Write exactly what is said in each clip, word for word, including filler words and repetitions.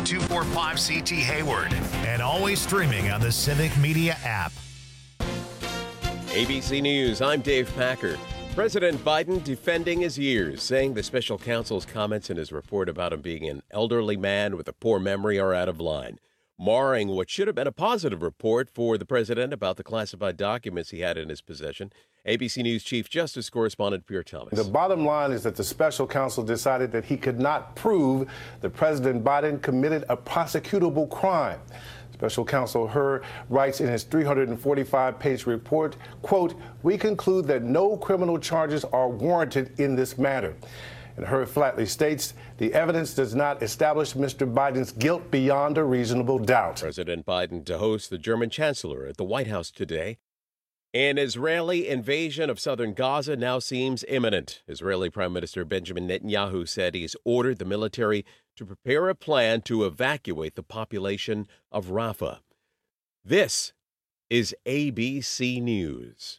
two four five C T Hayward, and always streaming on the Civic Media app. A B C News, I'm Dave Packer. President Biden defending his years, saying the special counsel's comments in his report about him being an elderly man with a poor memory are out of line, marring what should have been a positive report for the president about the classified documents he had in his possession. A B C News Chief Justice Correspondent Pierre Thomas. The bottom line is that the special counsel decided that he could not prove that President Biden committed a prosecutable crime. Special counsel Hur writes in his three hundred forty-five page report, quote, "We conclude that no criminal charges are warranted in this matter." And Hur flatly states the evidence does not establish Mister Biden's guilt beyond a reasonable doubt. President Biden to host the German chancellor at the White House today. An Israeli invasion of southern Gaza now seems imminent. Israeli Prime Minister Benjamin Netanyahu said he's ordered the military to prepare a plan to evacuate the population of Rafah. This is A B C News.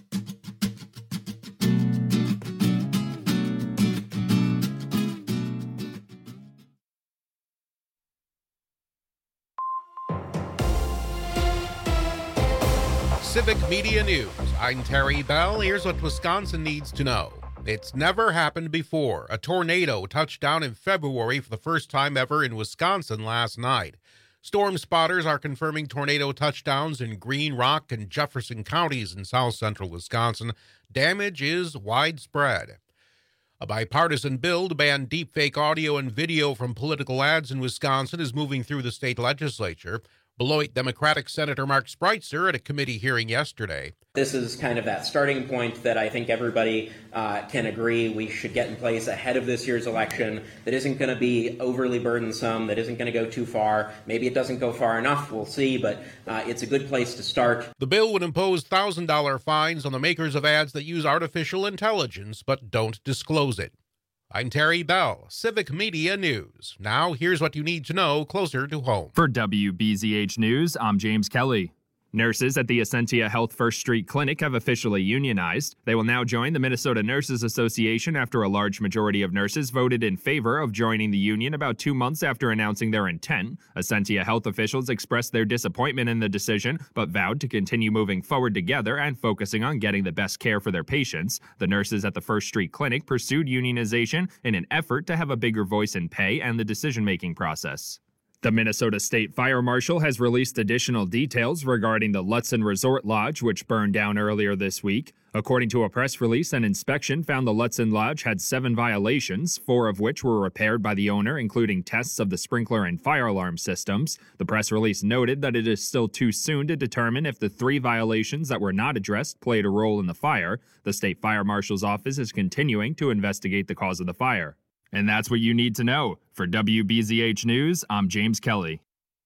Civic Media News. I'm Terry Bell. Here's what Wisconsin needs to know. It's never happened before. A tornado touched down in February for the first time ever in Wisconsin last night. Storm spotters are confirming tornado touchdowns in Green Rock and Jefferson counties in south central Wisconsin. Damage is widespread. A bipartisan bill to ban deepfake audio and video from political ads in Wisconsin is moving through the state legislature. Beloit Democratic Senator Mark Spreitzer at a committee hearing yesterday. This is kind of that starting point that I think everybody uh, can agree we should get in place ahead of this year's election that isn't going to be overly burdensome, that isn't going to go too far. Maybe it doesn't go far enough, we'll see, but uh, it's a good place to start. The bill would impose one thousand dollars fines on the makers of ads that use artificial intelligence but don't disclose it. I'm Terry Bell, Civic Media News. Now, here's what you need to know closer to home. For W B Z H News, I'm James Kelly. Nurses at the Essentia Health First Street Clinic have officially unionized. They will now join the Minnesota Nurses Association after a large majority of nurses voted in favor of joining the union about two months after announcing their intent. Essentia Health officials expressed their disappointment in the decision, but vowed to continue moving forward together and focusing on getting the best care for their patients. The nurses at the First Street Clinic pursued unionization in an effort to have a bigger voice in pay and the decision-making process. The Minnesota State Fire Marshal has released additional details regarding the Lutzen Resort Lodge, which burned down earlier this week. According to a press release, an inspection found the Lutzen Lodge had seven violations, four of which were repaired by the owner, including tests of the sprinkler and fire alarm systems. The press release noted that it is still too soon to determine if the three violations that were not addressed played a role in the fire. The State Fire Marshal's office is continuing to investigate the cause of the fire. And that's what you need to know. For W B Z H News, I'm James Kelly.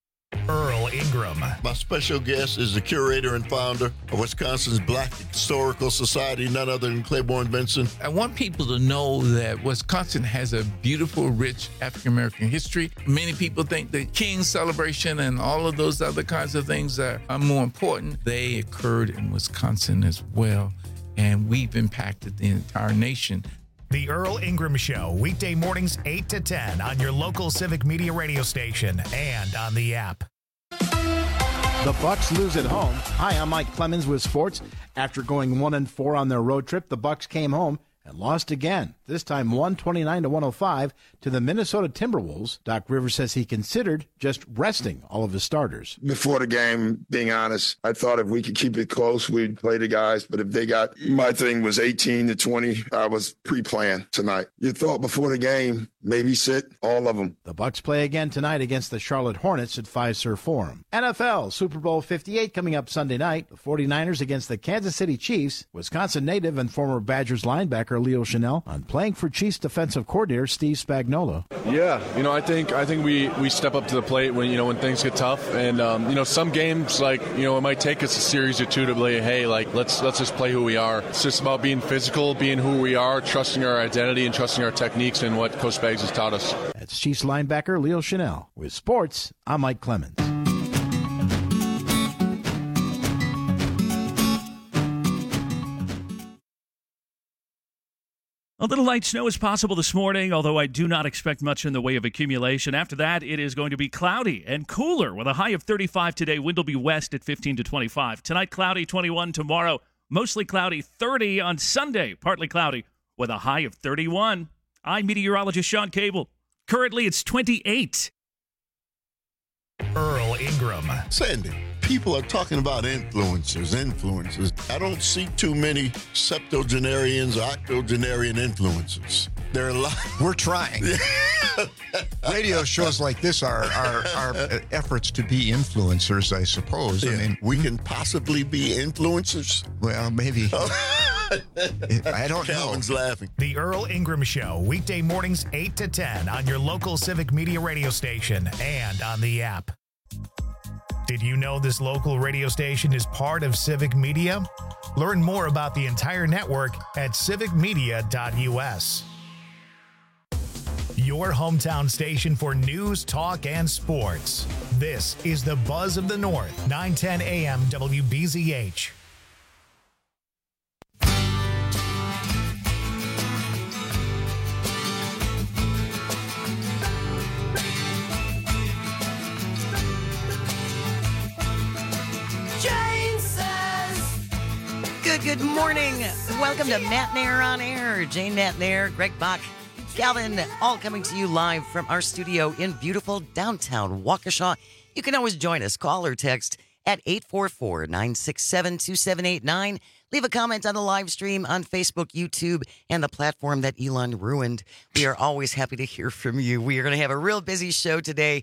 Earl Ingram. My special guest is the curator and founder of Wisconsin's Black Historical Society, none other than Claiborne Benson. I want people to know that Wisconsin has a beautiful, rich African-American history. Many people think the King's celebration and all of those other kinds of things are, are more important. They occurred in Wisconsin as well, and we've impacted the entire nation. The Earl Ingram Show, weekday mornings eight to ten on your local Civic Media radio station and on the app. The Bucks lose at home. Hi, I'm Mike Clemens with sports. After going one and four on their road trip, the Bucks came home and lost again, this time one twenty-nine to one oh five to the Minnesota Timberwolves. Doc Rivers says he considered just resting all of his starters. Before the game, being honest, I thought if we could keep it close, we'd play the guys. But if they got, my thing was eighteen to twenty, I was pre-planned tonight. You thought before the game, maybe sit all of them. The Bucks play again tonight against the Charlotte Hornets at Fiserv Forum. N F L, Super Bowl fifty-eight coming up Sunday night. The forty-niners against the Kansas City Chiefs. Wisconsin native and former Badgers linebacker Leo Chanel on playing for Chiefs defensive coordinator Steve Spagnuolo. Yeah, you know, I think I think we, we step up to the plate when, you know, when things get tough. And, um, you know, some games, like, you know, it might take us a series or two to be, hey, like, let's let's just play who we are. It's just about being physical, being who we are, trusting our identity and trusting our techniques and what Coach Spags has taught us. That's Chiefs linebacker Leo Chanel. With sports, I'm Mike Clemens. A little light snow is possible this morning, although I do not expect much in the way of accumulation. After that, it is going to be cloudy and cooler with a high of thirty-five today. Wind will be west at fifteen to twenty-five. Tonight, cloudy, twenty-one. Tomorrow, mostly cloudy, thirty. On Sunday, partly cloudy with a high of thirty-one. I'm meteorologist Sean Cable. Currently, it's twenty-eight. Earl Ingram. Sandy, people are talking about influencers, influencers. I don't see too many septuagenarians or octogenarian influencers. There are a lot. We're trying. Radio shows like this are, are, are efforts to be influencers, I suppose. Yeah. I mean, we can possibly be influencers. Well, maybe. I don't Calvin's know. laughing. The Earl Ingram Show, weekday mornings eight to ten on your local Civic Media radio station and on the app. Did you know this local radio station is part of Civic Media? Learn more about the entire network at civic media dot u s. Your hometown station for news, talk, and sports. This is the Buzz of the North, nine ten a m W B Z H. Good, good morning. Welcome to Matt Nair on Air. Jane Matt Nair, Greg Bach, Calvin, all coming to you live from our studio in beautiful downtown Waukesha. You can always join us. Call or text at eight four four, nine six seven, two seven eight nine. Leave a comment on the live stream on Facebook, YouTube, and the platform that Elon ruined. We are always happy to hear from you. We are going to have a real busy show today.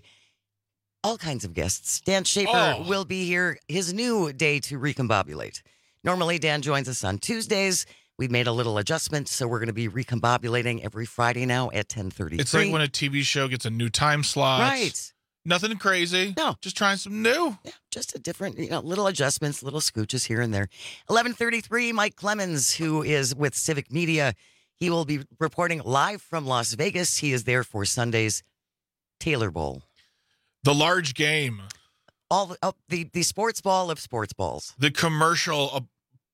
All kinds of guests. Dan Schaefer Oh. will be here. His new day to recombobulate. Normally, Dan joins us on Tuesdays. We've made a little adjustment, so we're going to be recombobulating every Friday now at ten thirty. It's like when a T V show gets a new time slot. Right. Nothing crazy. No. Just trying some new. Yeah, just a different, you know, little adjustments, little scooches here and there. eleven thirty-three, Mike Clemens, who is with Civic Media. He will be reporting live from Las Vegas. He is there for Sunday's Taylor Bowl. The large game. All the, oh, the, the sports ball of sports balls. The commercial uh,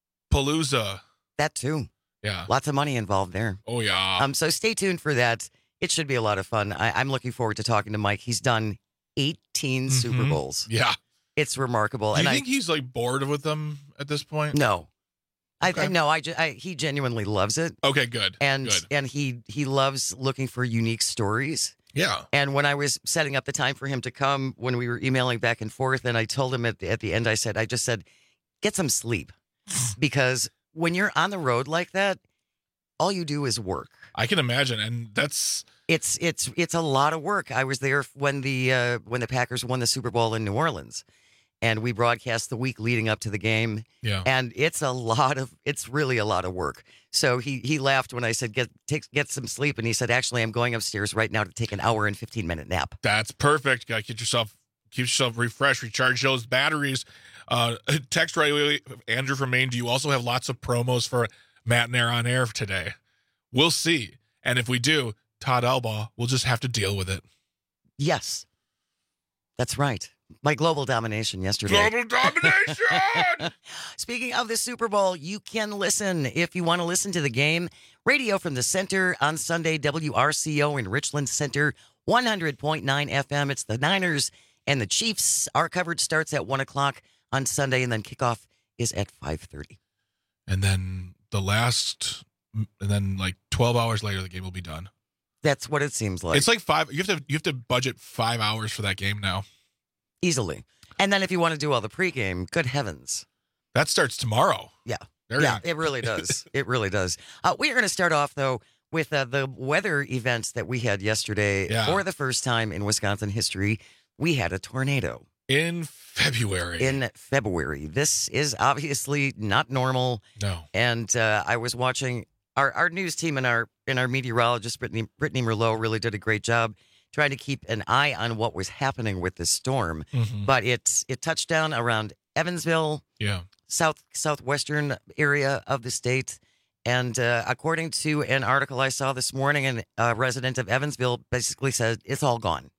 palooza. That too. Yeah. Lots of money involved there. Oh, yeah. Um. So stay tuned for that. It should be a lot of fun. I, I'm looking forward to talking to Mike. He's done eighteen Mm-hmm. Super Bowls. Yeah. It's remarkable. Do you and think I, he's like bored with them at this point? No. Okay. I, I no. I, ju- I he genuinely loves it. Okay, good. And good. and he he loves looking for unique stories. Yeah. And when I was setting up the time for him to come, when we were emailing back and forth, and I told him at the, at the end, I said, I just said, get some sleep, because when you're on the road like that, all you do is work. I can imagine, and that's it's it's it's a lot of work. I was there when the uh, when the Packers won the Super Bowl in New Orleans, and we broadcast the week leading up to the game. Yeah. And it's a lot of it's really a lot of work. So he he laughed when I said get take get some sleep, and he said, actually, I'm going upstairs right now to take an hour and fifteen minute nap. That's perfect. Got to get yourself keep yourself refreshed, recharge those batteries. Uh, text right away, Andrew from Maine. Do you also have lots of promos for Matt Nair on Air today? We'll see. And if we do, Todd Elbaugh will just have to deal with it. Yes, that's right. My global domination yesterday. Global domination! Speaking of the Super Bowl, you can listen if you want to listen to the game. Radio from the Center on Sunday, W R C O in Richland Center, one hundred point nine F M. It's the Niners and the Chiefs. Our coverage starts at one o'clock on Sunday, and then kickoff is at five thirty. And then the last, and then like twelve hours later, the game will be done. That's what it seems like. It's like five. You have to you have to budget five hours for that game now. Easily. And then if you want to do all the pregame, good heavens. That starts tomorrow. Yeah. There yeah, you- it really does. It really does. Uh, we are going to start off, though, with uh, the weather events that we had yesterday. Yeah. For the first time in Wisconsin history, we had a tornado. In February. In February. This is obviously not normal. No. And uh, I was watching our, our news team and our and our meteorologist, Brittany, Brittany Merlot, really did a great job trying to keep an eye on what was happening with this storm. Mhm. But it, it touched down around Evansville, Yeah. south southwestern area of the state. And uh, according to an article I saw this morning, an- a resident of Evansville basically said it's all gone.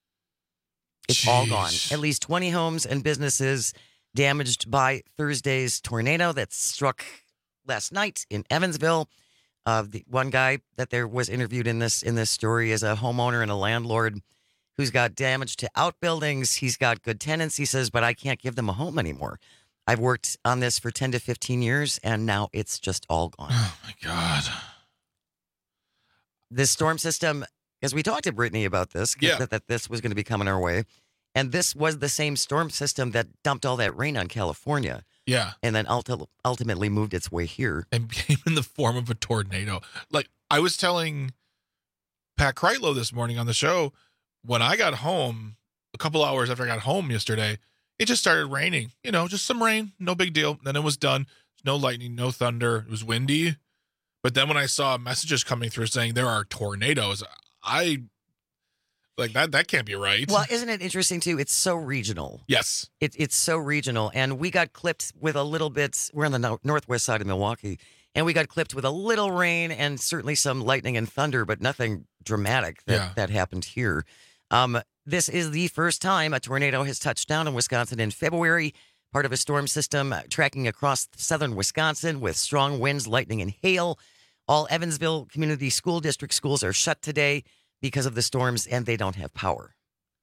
It's all gone. Jeez. At least twenty homes and businesses damaged by Thursday's tornado that struck last night in Evansville. Uh, the one guy that there was interviewed in this in this story is a homeowner and a landlord who's got damage to outbuildings. He's got good tenants, he says, but I can't give them a home anymore. I've worked on this for ten to fifteen years, and now it's just all gone. Oh, my God. This storm system, as we talked to Brittany about this, Yeah. that, that this was going to be coming our way, and this was the same storm system that dumped all that rain on California. Yeah. And then ulti- ultimately moved its way here. And came in the form of a tornado. Like, I was telling Pat Kreitlow this morning on the show, when I got home, a couple hours after I got home yesterday, it just started raining. You know, just some rain, no big deal. Then it was done. No lightning, no thunder. It was windy. But then when I saw messages coming through saying there are tornadoes, I... Like, that that can't be right. Well, isn't it interesting, too? It's so regional. Yes. It, it's so regional. And we got clipped with a little bit. We're on the no- northwest side of Milwaukee. And we got clipped with a little rain and certainly some lightning and thunder, but nothing dramatic that, Yeah. that happened here. Um, this is the first time a tornado has touched down in Wisconsin in February, part of a storm system tracking across southern Wisconsin with strong winds, lightning, and hail. All Evansville Community School District schools are shut today because of the storms, and they don't have power.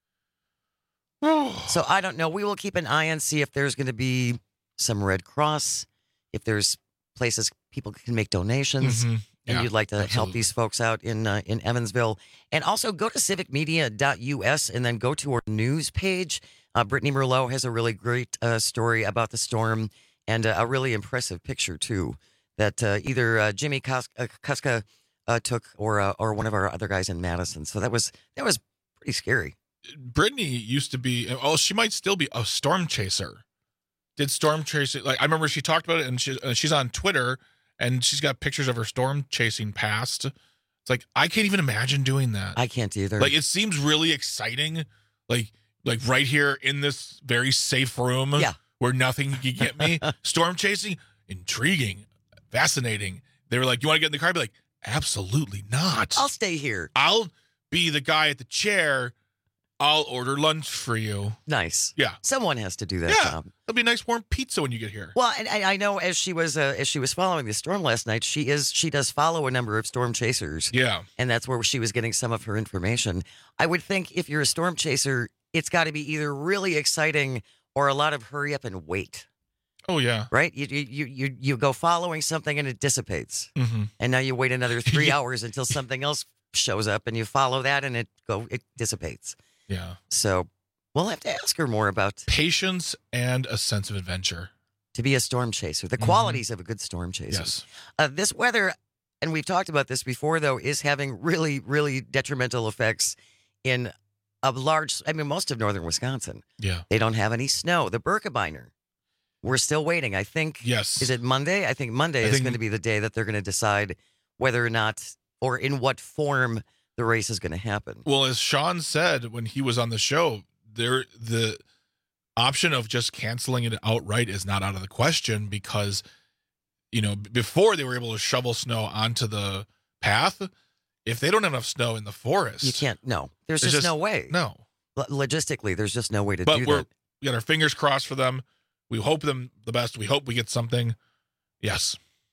So I don't know. We will keep an eye and see if there's going to be some Red Cross, if there's places people can make donations, Mhm. and Yeah, you'd like to help absolutely. these folks out in uh, in Evansville. And also go to civic media dot U S and then go to our news page. Uh, Brittany Merlot has a really great uh, story about the storm and uh, a really impressive picture, too, that uh, either uh, Jimmy Kus- uh, Kuska uh, took or uh, or one of our other guys in Madison. So that was that was pretty scary. Brittany used to be, oh, she might still be a storm chaser. Did storm chasing, like, I remember she talked about it, and she, uh, she's on Twitter, and she's got pictures of her storm chasing past. It's like, I can't even imagine doing that. I can't either. Like, it seems really exciting, like, like right here in this very safe room Yeah. where nothing can get me. Storm chasing, intriguing, fascinating. They were like, you want to get in the car? I'd be like, absolutely not. I'll stay here. I'll be the guy at the chair. I'll order lunch for you. Nice. Yeah. Someone has to do that Yeah. job. There'll be a nice warm pizza when you get here. Well, and I, I know as she was uh, as she was following the storm last night, she is she does follow a number of storm chasers. Yeah. And that's where she was getting some of her information. I would think if you're a storm chaser, it's got to be either really exciting or a lot of hurry up and wait. Oh, yeah. Right? You you you you go following something and it dissipates. Mm-hmm. And now you wait another three hours until something else shows up and you follow that and it go it dissipates. Yeah. So we'll have to ask her more about Patience and a sense of adventure. to be a storm chaser, the Mhm. qualities of a good storm chaser. Yes. Uh, this weather, and we've talked about this before, though, is having really, really detrimental effects in a large, I mean, most of northern Wisconsin. Yeah. They don't have any snow. The Birkebeiner, we're still waiting. I think, Yes. is it Monday? I think Monday I is think- going to be the day that they're going to decide whether or not, or in what form the race is going to happen. Well, as Sean said when he was on the show, there the option of just canceling it outright is not out of the question because, you know, b- before they were able to shovel snow onto the path, if they don't have enough snow in the forest, You can't, no, there's There's just, just- no way. No. Lo- Logistically, there's just no way to But do we're that. we got our fingers crossed for them. We hope them the best. We hope we get something. Yes.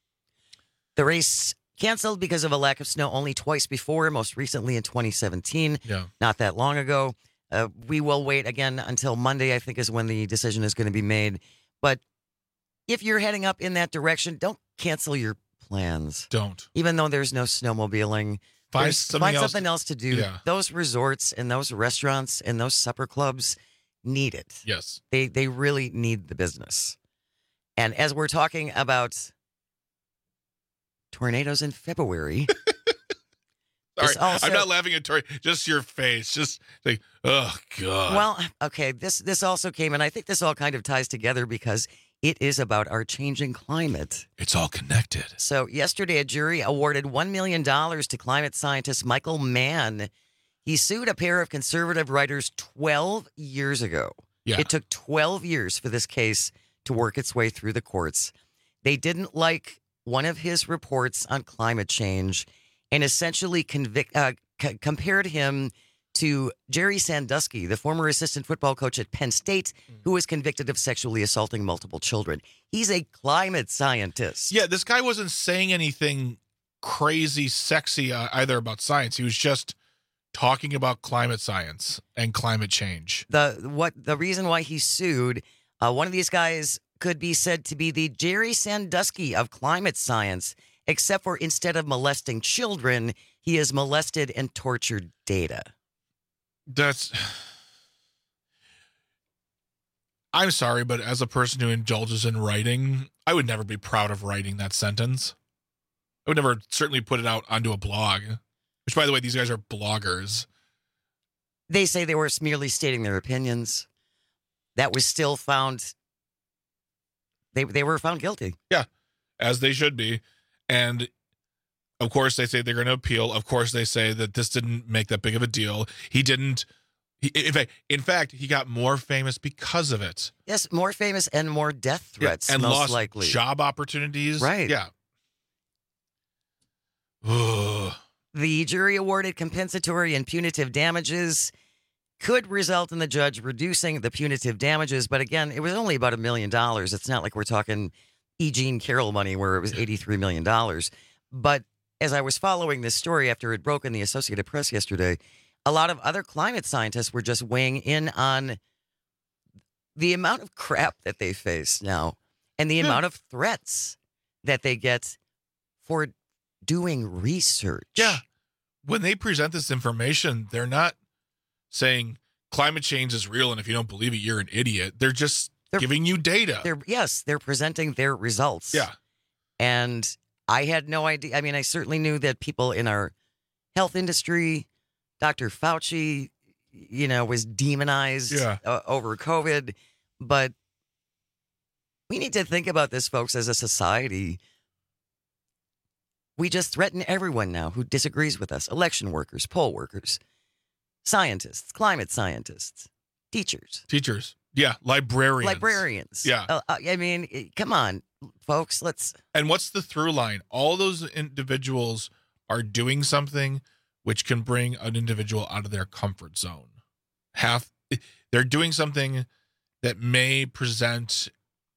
The race canceled because of a lack of snow only twice before, most recently in twenty seventeen, Yeah. not that long ago. Uh, we will wait again until Monday, I think, is when the decision is going to be made. But if you're heading up in that direction, don't cancel your plans. Don't. Even though there's no snowmobiling, Find there's- something find else something to- else to do. Yeah. Those resorts and those restaurants and those supper clubs need it. Yes. They they really need the business. And as we're talking about tornadoes in February, Sorry, This also- I'm not laughing at Tori. Just your face. Just like, oh god. well, okay, this this also came, and I think this all kind of ties together because it is about our changing climate. It's all connected. So yesterday, a jury awarded one million dollars to climate scientist Michael Mann. He sued a pair of conservative writers twelve years ago. Yeah. It took twelve years for this case to work its way through the courts. They didn't like one of his reports on climate change and essentially convict, uh, c- compared him to Jerry Sandusky, the former assistant football coach at Penn State, who was convicted of sexually assaulting multiple children. He's a climate scientist. Yeah, this guy wasn't saying anything crazy sexy uh, either about science. He was just talking about climate science and climate change. The what the reason why he sued, uh, one of these guys could be said to be the Jerry Sandusky of climate science, except for instead of molesting children, he has molested and tortured data. That's... I'm sorry, but as a person who indulges in writing, I would never be proud of writing that sentence. I would never certainly put it out onto a blog, which, by the way, these guys are bloggers. They say they were merely stating their opinions. That was still found. They they were found guilty. Yeah, as they should be. And, of course, they say they're going to appeal. Of course, they say that this didn't make that big of a deal. He didn't. He, in fact, in fact, he got more famous because of it. Yes, more famous and more death threats, yeah, and most lost likely. Job opportunities. Right. Yeah. The jury awarded compensatory and punitive damages. Could result in the judge reducing the punitive damages, but again, it was only about a million dollars. It's not like we're talking E. Jean Carroll money where it was eighty-three million dollars. But as I was following this story after it broke in the Associated Press yesterday, a lot of other climate scientists were just weighing in on the amount of crap that they face now and the Yeah. amount of threats that they get for doing research. Yeah. When they present this information, they're not saying climate change is real, and if you don't believe it, you're an idiot. They're just They're- giving you data. They're yes, they're presenting their results. Yeah. And I had no idea. I mean, I certainly knew that people in our health industry, Doctor Fauci, you know, was demonized Yeah. uh, over COVID. But we need to think about this, folks, as a society. We just threaten everyone now who disagrees with us. Election workers, poll workers, scientists, climate scientists, teachers. Teachers. Yeah. Librarians. Librarians. Yeah. Uh, I mean, eh, come on, folks. Let's. And what's the through line? All those individuals are doing something which can bring an individual out of their comfort zone. Half, they're doing something that may present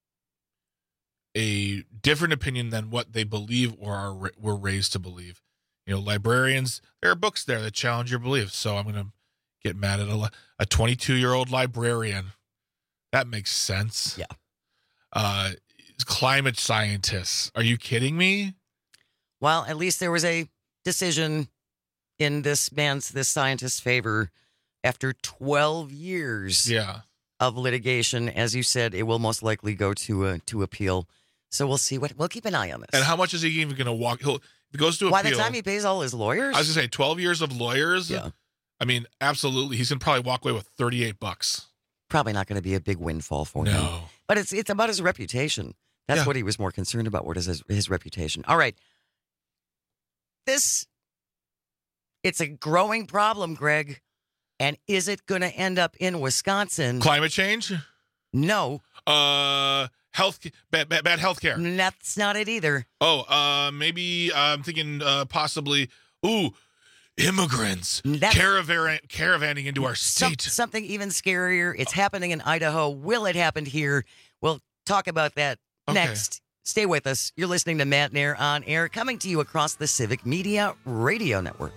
a different opinion than what they believe or are were raised to believe. You know, librarians, there are books there that challenge your beliefs. So I'm going to get mad at a a twenty-two-year-old librarian. That makes sense. Yeah. Uh, climate scientists. Are you kidding me? Well, at least there was a decision in this man's, this scientist's favor after twelve years Yeah. of litigation. As you said, it will most likely go to uh, to appeal. So we'll see what we'll keep an eye on this. And how much is he even going to walk? He'll, if he goes to appeal. By the time he pays all his lawyers, I was going to say twelve years of lawyers. Yeah. I mean, absolutely. He's going to probably walk away with thirty-eight bucks. probably not going to be a big windfall for him. No. But it's it's about his reputation. That's Yeah. what he was more concerned about. What is his, his reputation? All right. This, it's a growing problem, Greg. And is it going to end up in Wisconsin? Climate change? No. Uh, health, bad, bad, bad health care. That's not it either. Oh, uh, maybe uh, I'm thinking uh, possibly, ooh, immigrants That's- caravan caravanning into our Some- state. something even scarier. It's happening in Idaho. Will it happen here? We'll talk about that Okay. next. Stay with us. You're listening to Matt Nair on Air, coming to you across the Civic Media Radio Network.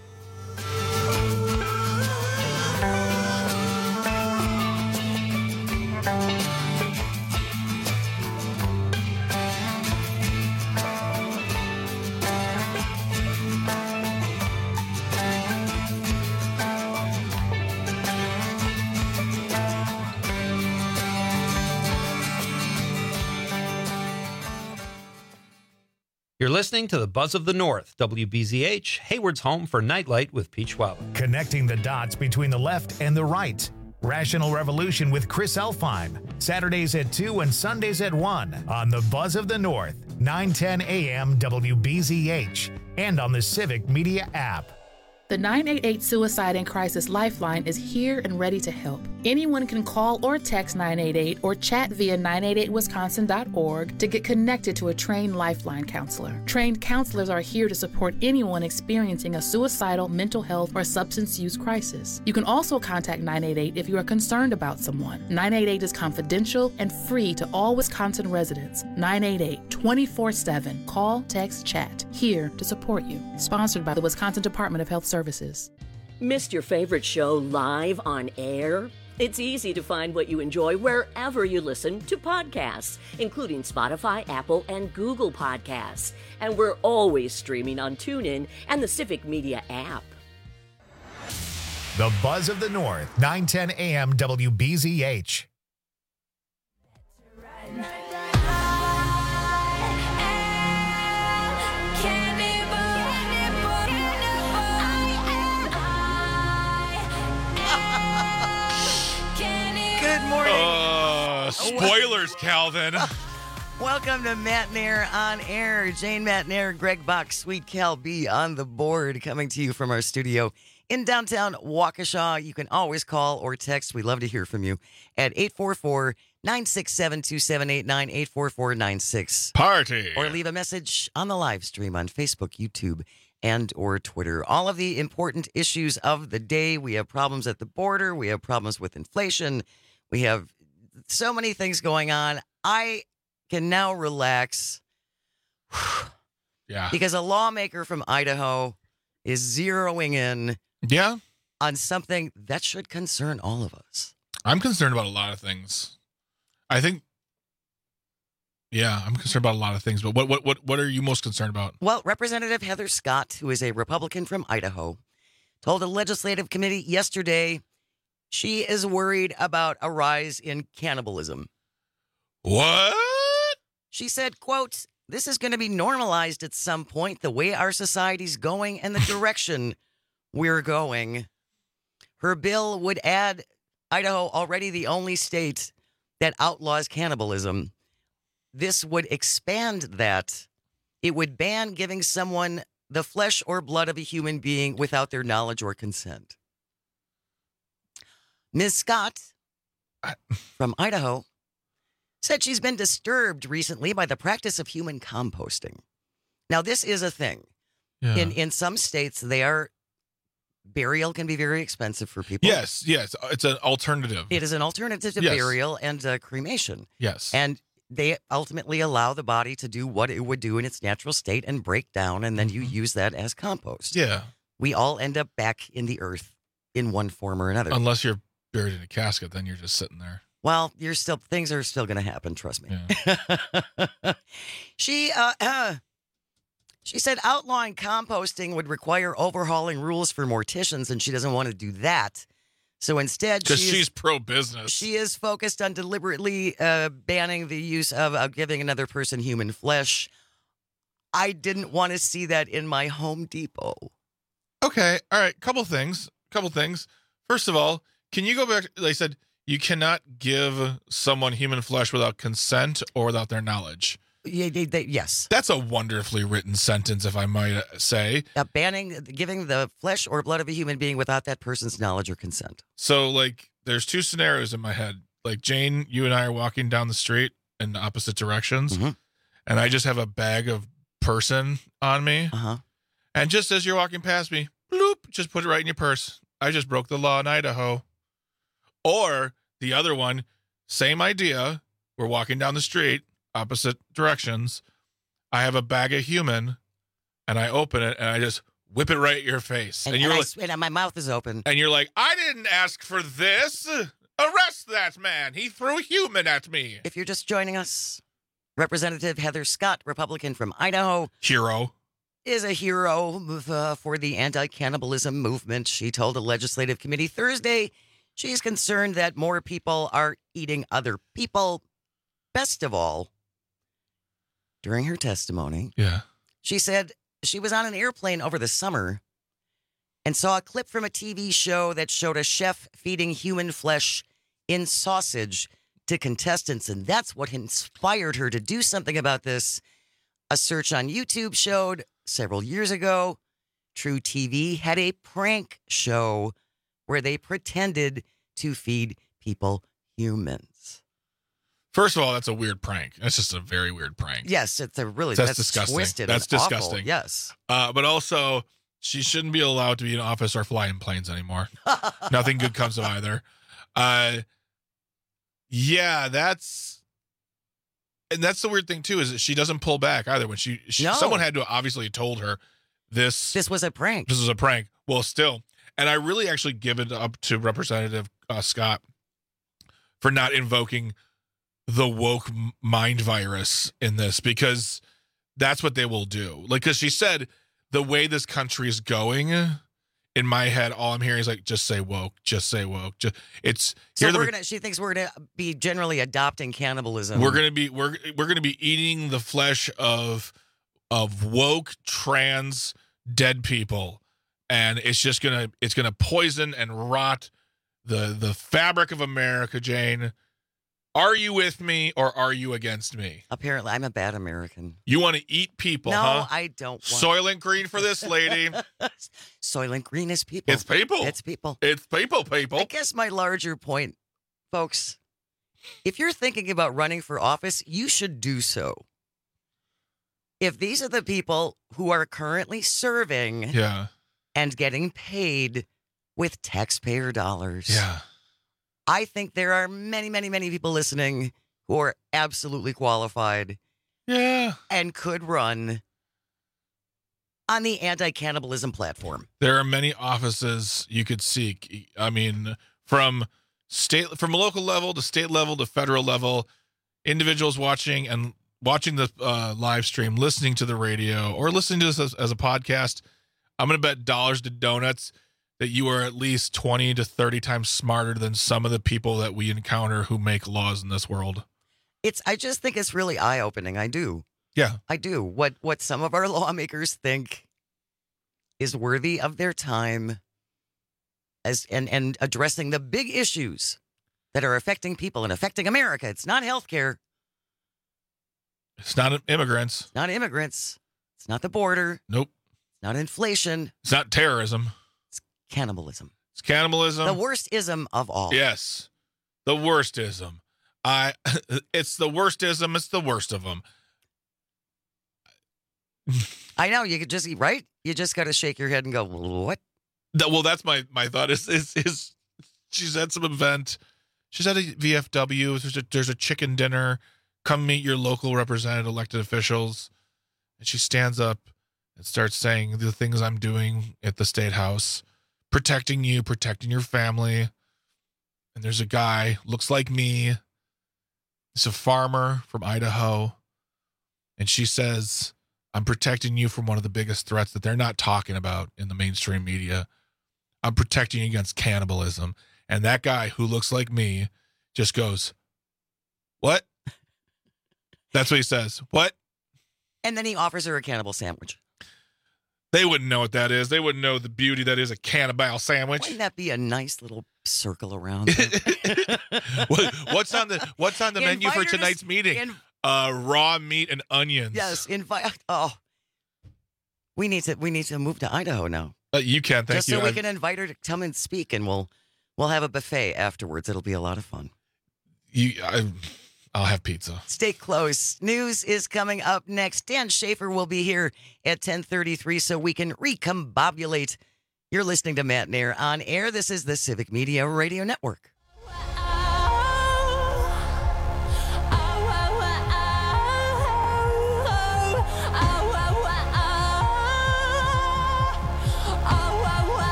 You're listening to the Buzz of the North, W B Z H, Hayward's home for Nightlight with Pete Schwab. Connecting the dots between the left and the right. Rational Revolution with Chris Elfheim. Saturdays at two and Sundays at one on the Buzz of the North, nine ten a m W B Z H, and on the Civic Media app. The nine eight eight Suicide and Crisis Lifeline is here and ready to help. Anyone can call or text nine eight eight or chat via nine eight eight wisconsin dot org to get connected to a trained Lifeline counselor. Trained counselors are here to support anyone experiencing a suicidal, mental health, or substance use crisis. You can also contact nine eight eight if you are concerned about someone. nine eight eight is confidential and free to all Wisconsin residents. nine eight eight, twenty-four seven. Call, text, chat. Here to support you. Sponsored by the Wisconsin Department of Health Services. Missed your favorite show live on air? It's easy to find what you enjoy wherever you listen to podcasts, including Spotify, Apple, and Google Podcasts. And we're always streaming on TuneIn and the Civic Media app. The Buzz of the North, nine ten A M W B Z H. Good morning. Uh, spoilers, Calvin. Welcome to Matt Nair on Air. Jane Matt Nair, Greg Bach, Sweet Cal B on the board, coming to you from our studio in downtown Waukesha. You can always call or text. We love to hear from you at eight four four, nine six seven, two seven eight nine, eight four four nine six. Party. Or leave a message on the live stream on Facebook, YouTube, and or Twitter. All of the important issues of the day. We have problems at the border. We have problems with inflation. We have so many things going on. I can now relax. Yeah. Because a lawmaker from Idaho is zeroing in Yeah. on something that should concern all of us. I'm concerned about a lot of things. I think, yeah, I'm concerned about a lot of things. But what what what what are you most concerned about? Well, Representative Heather Scott, who is a Republican from Idaho, told a legislative committee yesterday she is worried about a rise in cannibalism. What? She said, quote, "This is going to be normalized at some point, the way our society's going and the direction we're going." Her bill would add Idaho, already the only state that outlaws cannibalism. This would expand that. It would ban giving someone the flesh or blood of a human being without their knowledge or consent. Miz Scott from Idaho said she's been disturbed recently by the practice of human composting. Now, this is a thing. Yeah. In in some states, they are burial can be very expensive for people. Yes, yes. It's an alternative. It is an alternative to Yes. burial and uh, cremation. Yes. And they ultimately allow the body to do what it would do in its natural state and break down, and then you use that as compost. Yeah. We all end up back in the earth in one form or another. Unless you're buried in a casket, then you're just sitting there. Well, you're still things are still going to happen. Trust me. she uh, uh, she said outlawing composting would require overhauling rules for morticians, and she doesn't want to do that. So instead, Because she is- she's pro-business. She is focused on deliberately uh, banning the use of uh, giving another person human flesh. I didn't want to see that in my Home Depot. Okay. All right. Couple things. Couple things. First of all, can you go back? They said you cannot give someone human flesh without consent or without their knowledge. Yeah, they, they, yes. That's a wonderfully written sentence, if I might say. Uh, banning giving the flesh or blood of a human being without that person's knowledge or consent. So, like, there's two scenarios in my head. Like, Jane, you and I are walking down the street in opposite directions, Mm-hmm. and I just have a bag of person on me. Uh-huh. And just as you're walking past me, bloop, just put it right in your purse. I just broke the law in Idaho. Or the other one, same idea. We're walking down the street, opposite directions. I have a bag of human, and I open it, and I just whip it right at your face. And, And, you're and I like, s- and my mouth is open. and you're like, I didn't ask for this. Arrest that man. He threw human at me. If you're just joining us, Representative Heather Scott, Republican from Idaho, Hero. is a hero uh, for the anti-cannibalism movement. She told a legislative committee Thursday she's concerned that more people are eating other people. Best of all, during her testimony, Yeah. she said she was on an airplane over the summer and saw a clip from a T V show that showed a chef feeding human flesh in sausage to contestants, and that's what inspired her to do something about this. A search on YouTube showed several years ago, True T V had a prank show where they pretended to feed people humans. First of all, that's a weird prank. That's just a very weird prank. Yes, it's a really that's, that's disgusting. Twisted That's and disgusting. Awful. Yes, uh, but also she shouldn't be allowed to be in office or fly in planes anymore. Nothing good comes of either. Uh, yeah, that's and that's the weird thing too, is that she doesn't pull back either. When she, she No. someone had to have obviously told her this. This was a prank. This was a prank. Well, still, and I really actually give it up to Representative uh, Scott for not invoking the woke mind virus in this, because that's what they will do. Like, because she said the way this country is going, in my head, all I'm hearing is like, just say woke, just say woke. Just, it's So here we're the, gonna. She thinks we're gonna be generally adopting cannibalism. we're gonna be we're we're gonna be eating the flesh of of woke trans dead people, and it's just gonna it's gonna poison and rot the the fabric of America. Jane, are you with me or are you against me? Apparently, I'm a bad American. You want to eat people, No, huh? I don't want- Soylent Green for this lady. Soylent Green is people. It's people. It's people. It's people, people. I guess my larger point, folks, if you're thinking about running for office, you should do so. If these are the people who are currently serving Yeah. and getting paid with taxpayer dollars, Yeah. I think there are many, many, many people listening who are absolutely qualified. Yeah. And could run on the anti-cannibalism platform. There are many offices you could seek. I mean, from state, from a local level to state level to federal level, individuals watching and watching the uh, live stream, listening to the radio, or listening to this as, as a podcast. I'm going to bet dollars to donuts that you are at least twenty to thirty times smarter than some of the people that we encounter who make laws in this world. It's. I just think it's really eye-opening. I do. Yeah. I do. What what some of our lawmakers think is worthy of their time as and, and addressing the big issues that are affecting people and affecting America. It's not healthcare. It's not immigrants. It's not immigrants. It's not the border. Nope. It's not inflation. It's not terrorism. It's cannibalism. It's cannibalism. The worst ism of all. Yes. The worst ism. I it's the worst ism, it's the worst of them. I know, you could just right? You just got to shake your head and go, "What?" Well, that's my my thought is is is she's at some event. She's at a V F W. There's a there's a chicken dinner. Come meet your local representative, elected officials. And she stands up and starts saying the things I'm doing at the State House, protecting you, protecting your family. And there's a guy, looks like me. He's a farmer from Idaho. And she says, I'm protecting you from one of the biggest threats that they're not talking about in the mainstream media. I'm protecting you against cannibalism. And that guy who looks like me just goes, what? That's what he says. What? And then he offers her a cannibal sandwich. They wouldn't know what that is. They wouldn't know the beauty that is a cannibal sandwich. Wouldn't that be a nice little circle around it? what, what's on the What's on the menu for Invite her to tonight's s- meeting? in- uh, raw meat and onions. Yes, invite. Oh, we need to. We need to move to Idaho now. Uh, you can. Thank Just you. so we I've- can invite her to come and speak, and we'll we'll have a buffet afterwards. It'll be a lot of fun. You, I, I'll have pizza. Stay close. News is coming up next. Dan Schaefer will be here at ten thirty-three so we can recombobulate. You're listening to Matt Nair on air. This is the Civic Media Radio Network.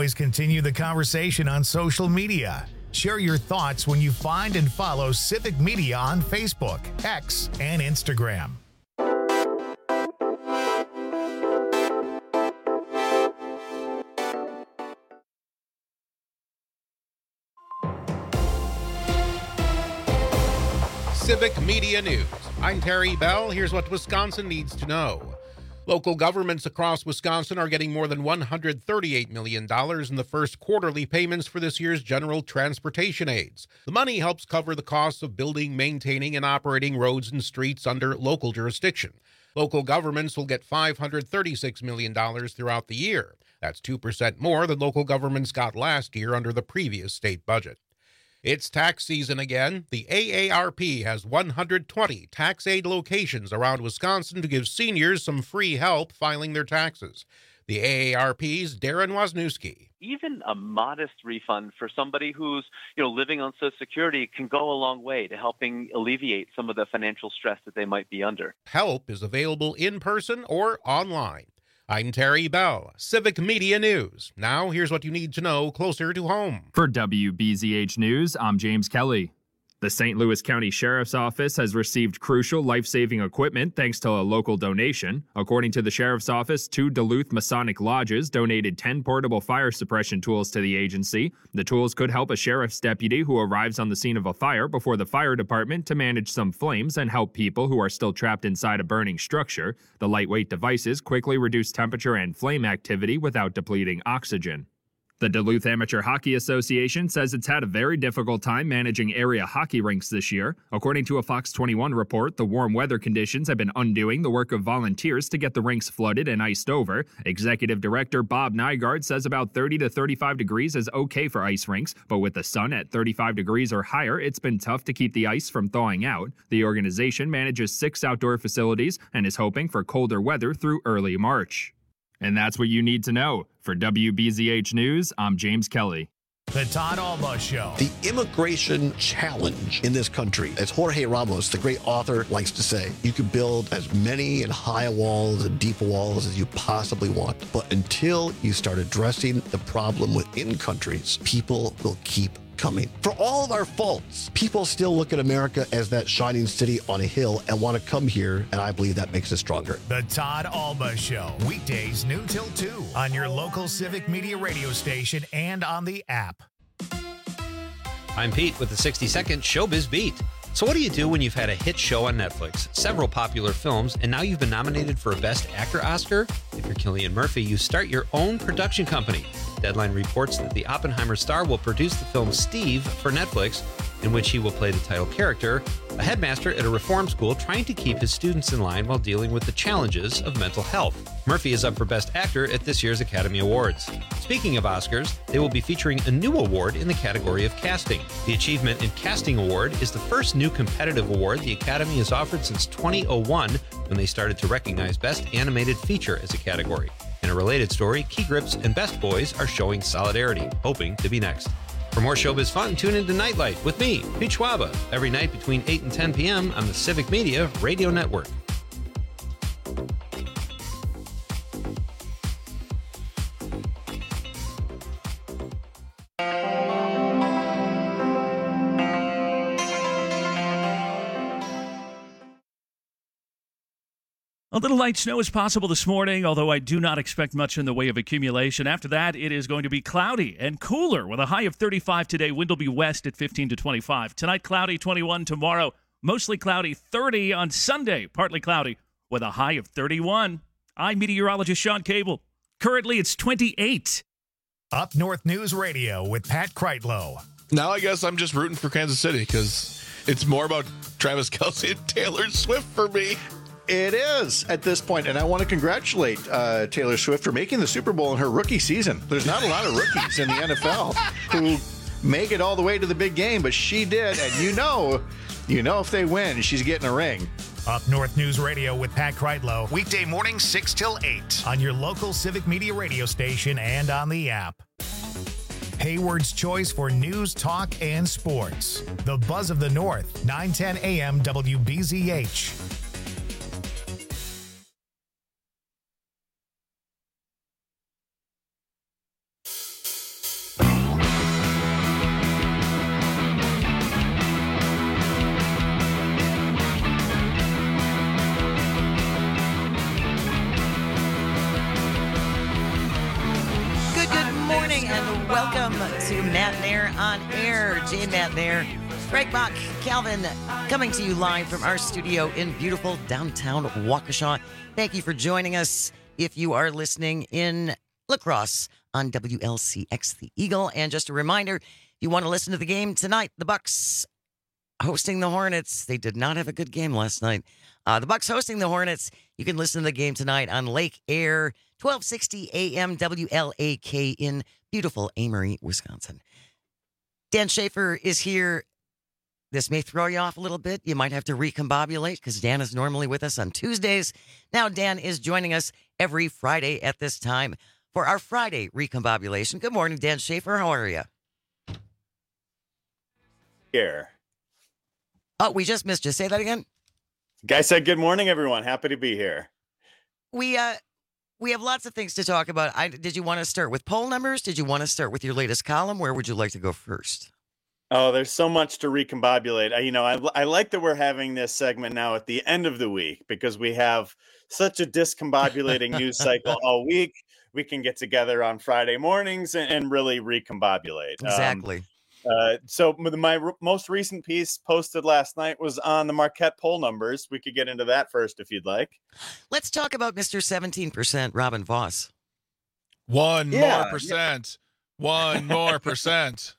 always continue the conversation on social media. Share your thoughts when you find and follow Civic Media on Facebook, X, and Instagram. Civic Media News. I'm Terry Bell. Here's what Wisconsin needs to know. Local governments across Wisconsin are getting more than one hundred thirty-eight million dollars in the first quarterly payments for this year's general transportation aids. The money helps cover the costs of building, maintaining, and operating roads and streets under local jurisdiction. Local governments will get five hundred thirty-six million dollars throughout the year. That's two percent more than local governments got last year under the previous state budget. It's tax season again. The A A R P has one hundred twenty tax aid locations around Wisconsin to give seniors some free help filing their taxes. The A A R P's Darren Wisniewski. Even a modest refund for somebody who's, you know, living on Social Security can go a long way to helping alleviate some of the financial stress that they might be under. Help is available in person or online. I'm Terry Bell, Civic Media News. Now, here's what you need to know closer to home. For W B Z H News, I'm James Kelly. The Saint Louis County Sheriff's Office has received crucial life-saving equipment thanks to a local donation. According to the Sheriff's Office, two Duluth Masonic Lodges donated ten portable fire suppression tools to the agency. The tools could help a sheriff's deputy who arrives on the scene of a fire before the fire department to manage some flames and help people who are still trapped inside a burning structure. The lightweight devices quickly reduce temperature and flame activity without depleting oxygen. The Duluth Amateur Hockey Association says it's had a very difficult time managing area hockey rinks this year. According to a Fox twenty-one report, the warm weather conditions have been undoing the work of volunteers to get the rinks flooded and iced over. Executive Director Bob Nygaard says about thirty to thirty-five degrees is okay for ice rinks, but with the sun at thirty-five degrees or higher, it's been tough to keep the ice from thawing out. The organization manages six outdoor facilities and is hoping for colder weather through early March. And that's what you need to know. For W B Z H News, I'm James Kelly. The Todd Alba Show. The immigration challenge in this country, as Jorge Ramos, the great author, likes to say, you can build as many and high walls and deep walls as you possibly want. But until you start addressing the problem within countries, people will keep coming. For all of our faults, people still look at America as that shining city on a hill and want to come here, and I believe that makes us stronger. The Todd Alba Show, weekdays noon till two on your local Civic Media radio station and on the app. I'm Pete with the sixty second Showbiz Beat. So what do you do when you've had a hit show on Netflix, several popular films, and now you've been nominated for a Best Actor Oscar? If you're Cillian Murphy, you start your own production company. Deadline reports that the Oppenheimer star will produce the film Steve for Netflix, in which he will play the title character, a headmaster at a reform school trying to keep his students in line while dealing with the challenges of mental health. Murphy is up for Best Actor at this year's Academy Awards. Speaking of Oscars, they will be featuring a new award in the category of casting. The Achievement in Casting Award is the first new competitive award the Academy has offered since two thousand one, when they started to recognize Best Animated Feature as a category. In a related story, Key Grips and Best Boys are showing solidarity, hoping to be next. For more showbiz fun, tune into Nightlight with me, Pete Schwaba, every night between eight and ten p.m. on the Civic Media Radio Network. A little light snow is possible this morning, although I do not expect much in the way of accumulation. After that, it is going to be cloudy and cooler with a high of thirty-five today. Wind will be west at fifteen to twenty-five. Tonight, cloudy, twenty-one. Tomorrow, mostly cloudy, thirty. On Sunday, partly cloudy with a high of thirty-one. I'm meteorologist Sean Cable. Currently, it's twenty-eight. Up North News Radio with Pat Kreitlow. Now I guess I'm just rooting for Kansas City because it's more about Travis Kelce and Taylor Swift for me. It is at this point, and I want to congratulate uh, Taylor Swift for making the Super Bowl in her rookie season. There's not a lot of rookies in the N F L who make it all the way to the big game, but she did, and you know, you know if they win, she's getting a ring. Up North News Radio with Pat Kreitlow, weekday morning six till eight on your local Civic Media radio station and on the app. Hayward's choice for news, talk, and sports. The Buzz of the North, nine ten a.m. W B Z H. Welcome to Matt Nair on Air. Jane Matt Nair, Greg Bach, Calvin, coming to you live from our studio in beautiful downtown Waukesha. Thank you for joining us. If you are listening in La Crosse on W L C X The Eagle, and just a reminder, if you want to listen to the game tonight, the Bucks hosting the Hornets. They did not have a good game last night. Uh, the Bucks hosting the Hornets. You can listen to the game tonight on Lake Air, twelve sixty A M W L A K in beautiful Amory, Wisconsin. Dan Schaefer is here. This may throw you off a little bit. You might have to recombobulate because Dan is normally with us on Tuesdays. Now Dan is joining us every Friday at this time for our Friday recombobulation. Good morning, Dan Schaefer. How are you? Here. Oh, we just missed you. Say that again. Guy said, good morning, everyone. Happy to be here. We uh, we have lots of things to talk about. I, did you want to start with poll numbers? Did you want to start with your latest column? Where would you like to go first? Oh, there's so much to recombobulate. I, you know, I, I like that we're having this segment now at the end of the week because we have such a discombobulating news cycle all week. We can get together on Friday mornings and, and really recombobulate. Exactly. Um, Uh, so my r- most recent piece posted last night was on the Marquette poll numbers. We could get into that first if you'd like. Let's talk about Mister seventeen percent, Robin Voss. One Yeah, more percent. One more percent.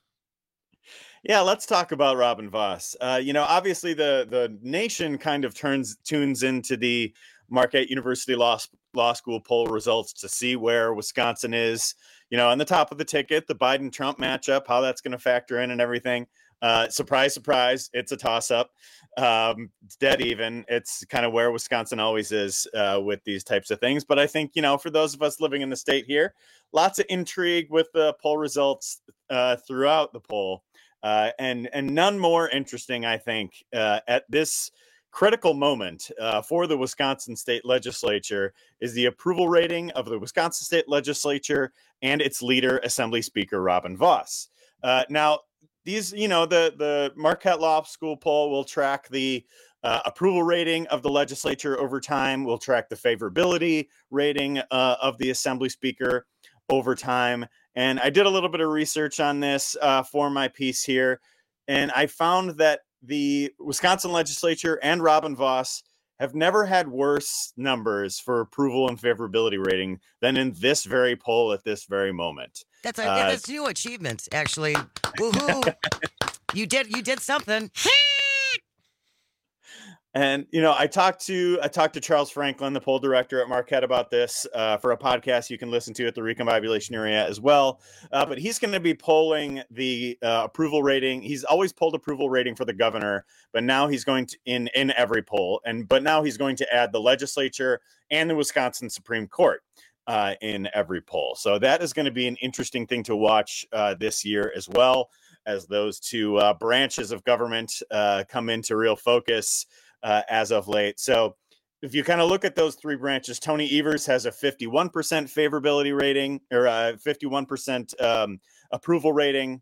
Yeah, let's talk about Robin Voss. Uh, you know, obviously the the nation kind of turns tunes into the Marquette University Law, Law School poll results to see where Wisconsin is, you know, on the top of the ticket, the Biden-Trump matchup, how that's going to factor in and everything. Uh, surprise, surprise, it's a toss-up. Um, it's dead even. It's kind of where Wisconsin always is uh, with these types of things. But I think, you know, for those of us living in the state here, lots of intrigue with the poll results uh, throughout the poll. Uh, and, and none more interesting, I think, uh, at this critical moment uh, for the Wisconsin State Legislature is the approval rating of the Wisconsin State Legislature and its leader, Assembly Speaker Robin Voss. Uh, now, these, you know, the, the Marquette Law School poll will track the uh, approval rating of the legislature over time. We'll track the favorability rating uh, of the Assembly Speaker over time. And I did a little bit of research on this uh, for my piece here, and I found that the Wisconsin legislature and Robin Voss have never had worse numbers for approval and favorability rating than in this very poll at this very moment. That's a, uh, that's new achievement, actually. Woohoo! you did you did something. And, you know, I talked to I talked to Charles Franklin, the poll director at Marquette, about this uh, for a podcast you can listen to at the Recombobulation area as well. Uh, but he's going to be polling the uh, approval rating. He's always polled approval rating for the governor, but now he's going to in in every poll. And but now he's going to add the legislature and the Wisconsin Supreme Court uh, in every poll. So that is going to be an interesting thing to watch uh, this year as well, as those two uh, branches of government uh, come into real focus. Uh, as of late. So if you kind of look at those three branches, Tony Evers has a fifty-one percent favorability rating or a fifty-one percent um, approval rating.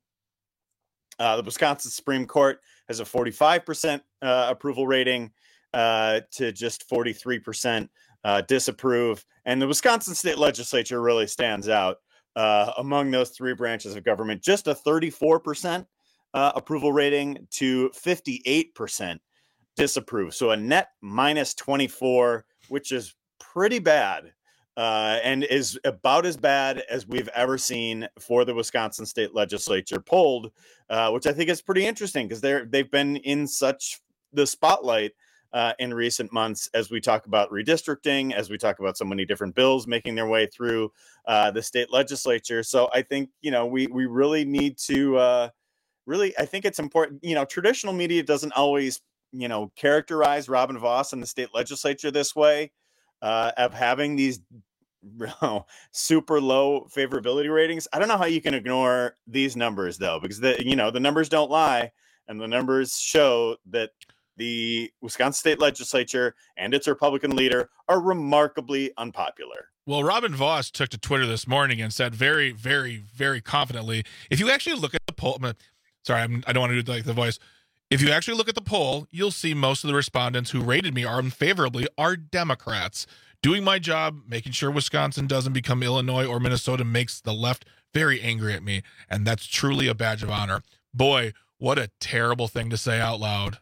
Uh, the Wisconsin Supreme Court has a forty-five percent uh, approval rating uh, to just forty-three percent uh, disapprove. And the Wisconsin State Legislature really stands out uh, among those three branches of government, just a thirty-four percent uh, approval rating to fifty-eight percent disapprove. So a net minus twenty-four, which is pretty bad uh, and is about as bad as we've ever seen for the Wisconsin State Legislature polled, uh, which I think is pretty interesting because they're they've been in such the spotlight uh, in recent months as we talk about redistricting, as we talk about so many different bills making their way through uh, the state legislature. So I think, you know, we we really need to uh, really, I think it's important, you know, traditional media doesn't always you know, characterize Robin Voss and the state legislature this way, uh, of having these you know, super low favorability ratings. I don't know how you can ignore these numbers though, because the, you know, the numbers don't lie, and the numbers show that the Wisconsin state legislature and its Republican leader are remarkably unpopular. Well, Robin Voss took to Twitter this morning and said very, very, very confidently, if you actually look at the poll, I'm, sorry, I'm, I don't want to do like the voice. If you actually look at the poll, you'll see most of the respondents who rated me unfavorably are Democrats. Doing my job, making sure Wisconsin doesn't become Illinois or Minnesota makes the left very angry at me, and that's truly a badge of honor. Boy, what a terrible thing to say out loud.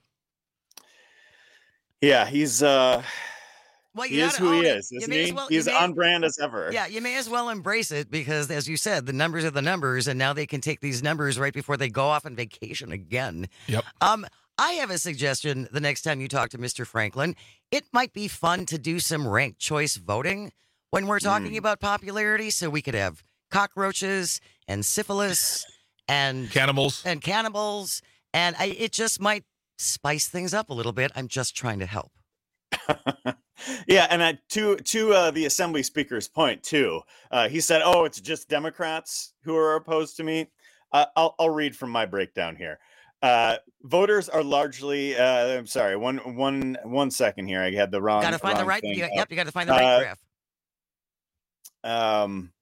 Yeah, he's uh Well, you he is gotta who he own it. is, You isn't may he? as well- you He's may- on brand as ever. Yeah, you may as well embrace it because, as you said, the numbers are the numbers, and now they can take these numbers right before they go off on vacation again. Yep. Um, I have a suggestion the next time you talk to Mister Franklin. It might be fun to do some ranked choice voting when we're talking Mm. about popularity, so we could have cockroaches and syphilis and cannibals and cannibals, and I, it just might spice things up a little bit. I'm just trying to help. Yeah, and uh, to to uh, the Assembly Speaker's point too, uh, he said, "Oh, it's just Democrats who are opposed to me." Uh, I'll I'll read from my breakdown here. Uh, voters are largely. Uh, I'm sorry. One one one second here. I had the wrong. Got to find the wrong right. thing You, up. yep, you got to find the right Uh, graph. Um,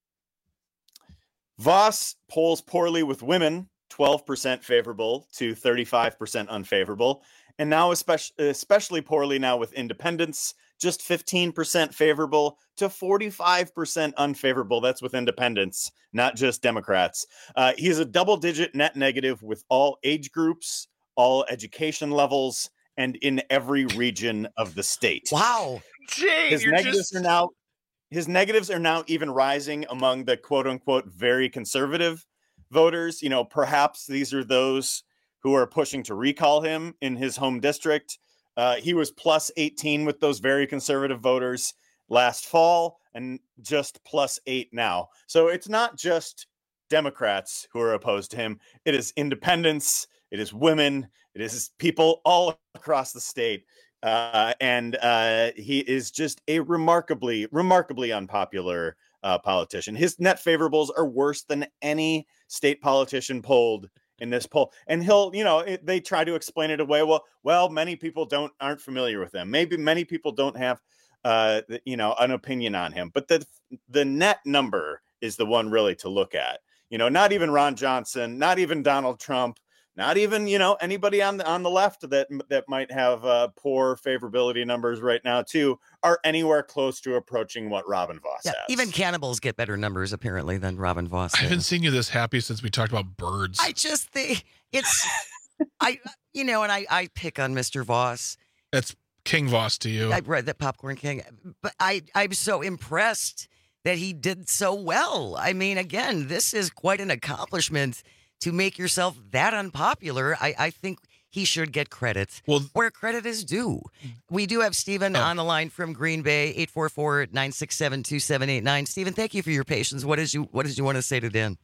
Voss polls poorly with women, twelve percent favorable to thirty-five percent unfavorable. And now especially, especially poorly now with independents, just fifteen percent favorable to forty-five percent unfavorable. That's with independents, not just Democrats. Uh, he's a double-digit net negative with all age groups, all education levels, and in every region of the state. Wow. Jay, His you're negatives just... are now his negatives are now even rising among the quote unquote very conservative voters. You know, perhaps these are those who are pushing to recall him in his home district. Uh, he was plus eighteen with those very conservative voters last fall and just plus eight now. So it's not just Democrats who are opposed to him. It is independents. It is women. It is people all across the state. Uh, and uh, he is just a remarkably, remarkably unpopular uh, politician. His net favorables are worse than any state politician polled in this poll. And he'll, you know, it, they try to explain it away. Well, well, many people don't aren't familiar with him. Maybe many people don't have, uh, you know, an opinion on him. But the the net number is the one really to look at. You know, not even Ron Johnson, not even Donald Trump. Not even, you know, anybody on the on the left that that might have uh, poor favorability numbers right now too are anywhere close to approaching what Robin Voss Yeah, has. even cannibals get better numbers apparently than Robin Voss. I did. haven't seen you this happy since we talked about birds. I just think it's, I, you know, and I, I pick on Mister Voss. That's King Voss to you. I read that Popcorn King, but I, I'm so impressed that he did so well. I mean, again, this is quite an accomplishment to make yourself that unpopular. I, I think he should get credit well, where credit is due. We do have Stephen oh. on the line from Green Bay, eight four four, nine six seven, two seven eight nine. Stephen, thank you for your patience. What is you What did you want to say to Dan?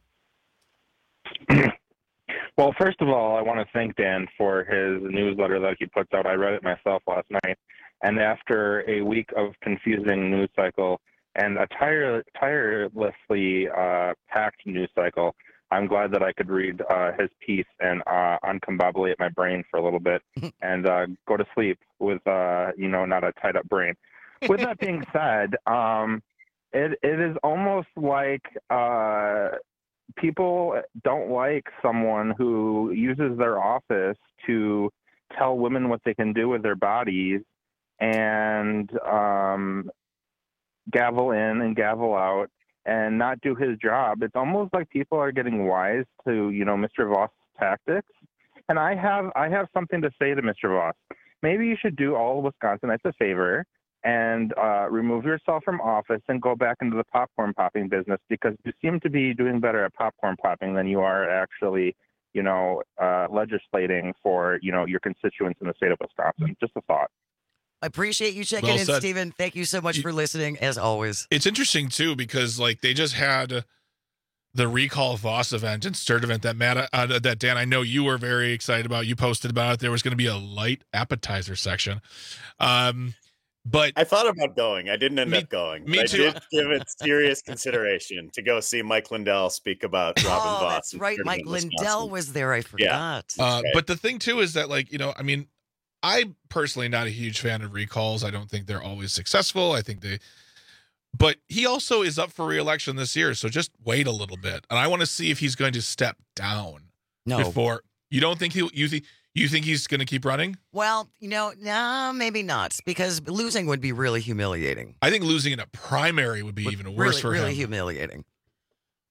Well, first of all, I want to thank Dan for his newsletter that he puts out. I read it myself last night. And after a week of confusing news cycle and a tire, tirelessly uh, packed news cycle, I'm glad that I could read uh, his piece and uh, uncombobulate my brain for a little bit and uh, go to sleep with, uh, you know, not a tied up brain. With that being said, um, it it is almost like uh, people don't like someone who uses their office to tell women what they can do with their bodies and um, gavel in and gavel out and not do his job. It's almost like people are getting wise to, you know, Mister Voss' tactics. And I have I have something to say to Mister Voss. Maybe you should do all of Wisconsinites a favor and uh, remove yourself from office and go back into the popcorn popping business, because you seem to be doing better at popcorn popping than you are actually, you know, uh, legislating for, you know, your constituents in the state of Wisconsin. Just a thought. I appreciate you checking Well in, said. Stephen. Thank you so much for listening, as always. It's interesting too because like they just had the Recall Voss event and Sturt event that Matt, uh, that Dan, I know you were very excited about. You posted about it. There was going to be a light appetizer section, um, but I thought about going. I didn't end Me- up going. me but too. I did give it serious consideration to go see Mike Lindell speak about Robin Oh, Voss. that's in right. Sturt Mike in Wisconsin. Lindell was there. I forgot. Yeah. Uh, But the thing too is that, like, you know, I mean, I'm personally not a huge fan of recalls. I don't think they're always successful. I think they, but he also is up for re-election this year, so just wait a little bit. And I want to see if he's going to step down. No. Before you don't think he you think you think he's going to keep running? Well, you know, no, maybe not, because losing would be really humiliating. I think losing in a primary would be even worse really, for really him. humiliating.